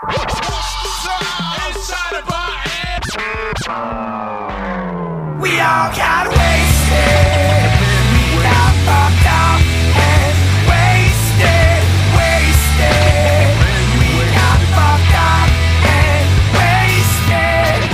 We all got wasted. We got fucked up and wasted, wasted. We got fucked up and wasted.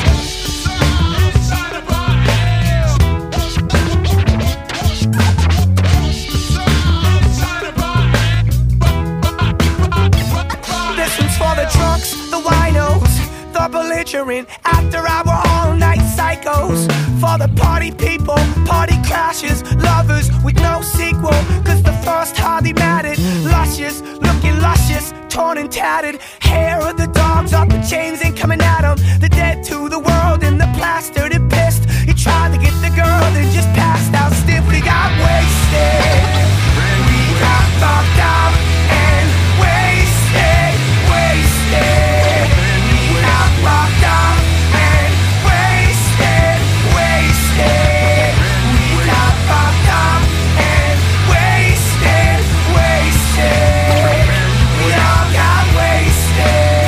This one's for the drunks, the winos, the belligerent, after-hour all-night psychos. For the party people, party crashes, lovers with no sequel, cause the first hardly mattered. Luscious, looking luscious, torn and tattered. Hair of the dogs off the chains ain't coming at them. The dead to the world and the plastered and pissed. He tried to get the girl, then just passed out stiff. We got wasted. We got fucked up and wasted, wasted. We got fucked up and wasted, wasted. We got fucked up and wasted, wasted. We all got wasted.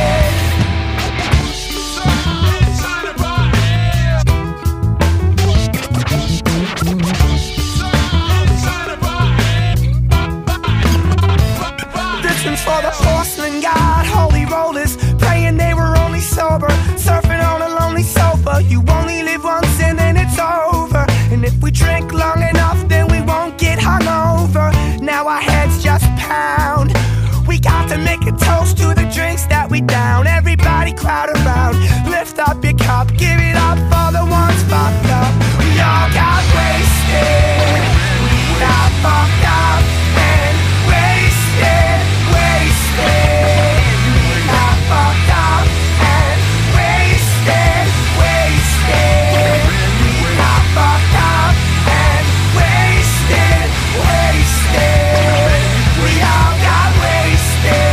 This one's for the porcelain god, holy rollers, praying they were only sober, surfing on a lonely sofa. You only live once and then it's over. And if we drink long enough, then we won't get hungover. Now our heads just pound. We got to make a toast to the drinks that we down. Everybody crowd around, lift up your cup, give it up for the ones fucked up. We all got wasted. We got fucked up and wasted, wasted. We got fucked up and wasted, wasted. We got fucked up and wasted, wasted. We all got wasted.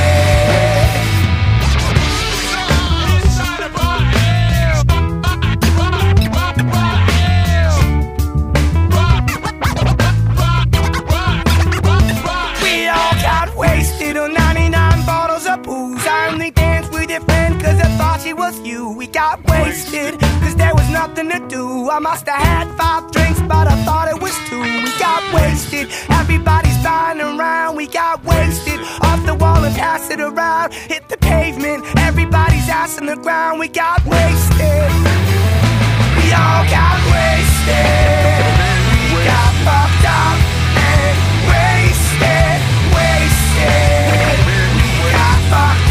We all got wasted on 99 bottles of booze. I only danced with your friend cause I thought she was you. We got wasted cause there was nothing to do. I must have had 5 drinks but I thought it was 2. We got wasted, everybody's buying around. We got wasted, off the wall and pass it around. Hit the pavement, everybody's ass on the ground. We got wasted. We all got wasted. We got fucked up and wasted, wasted. We got fucked